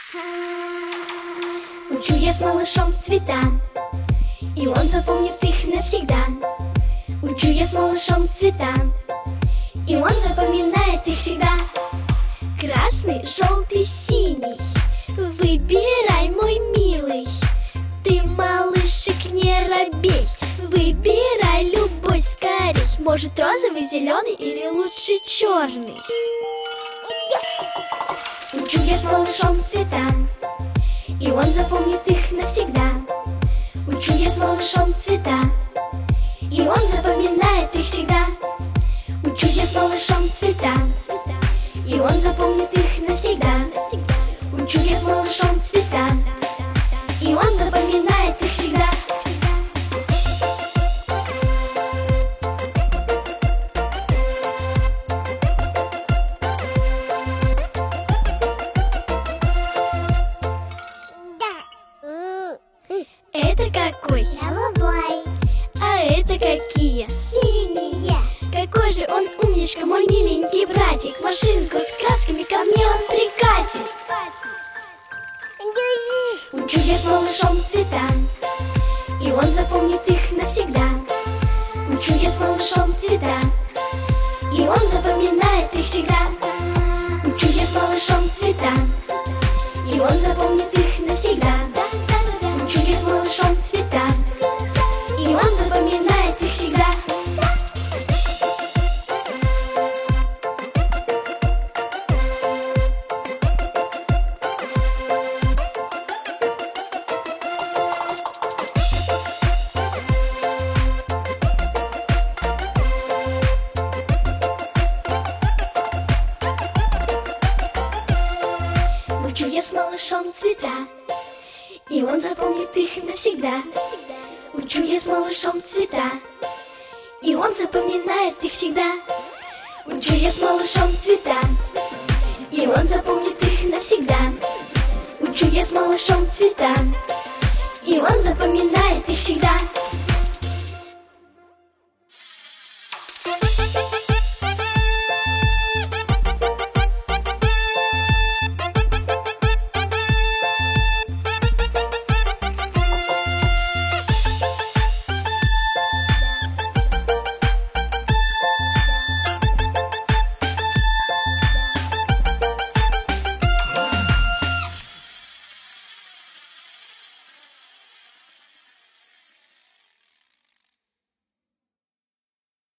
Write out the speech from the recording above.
Учу я с малышом цвета, и он запомнит их навсегда. Учу я с малышом цвета, и он запоминает их всегда. Красный, желтый, синий, выбирай, мой милый. Ты, малышек, не робей, выбирай любой скорей. Может, розовый, зеленый или лучше черный? Учу я с малышом цвета, и он запомнит их навсегда. Учу я с малышом цвета, и он запоминает их всегда. Учу я с малышом цвета, и он запомнит их навсегда. Учу я с малышом цвета, и он запоминает их всегда. Это какой? Голубой, А это какие? синие. Какой же он умничка, мой миленький братик. Машинку с красками ко мне он прикатит. Учу я с малышом цвета, и он запомнит их навсегда. Учу я с малышом цвета, и он запоминает их всегда. Учу я с малышом цвета, и он запомнит их навсегда. Учу я с малышом цвета, и он запоминает их всегда. Учу я с малышом цвета, и он запомнит их навсегда. Учу я с малышом цвета, и он запоминает их всегда. Учу я с малышом цвета, и он запомнит их навсегда. Учу я с малышом цвета, и он запоминает их всегда.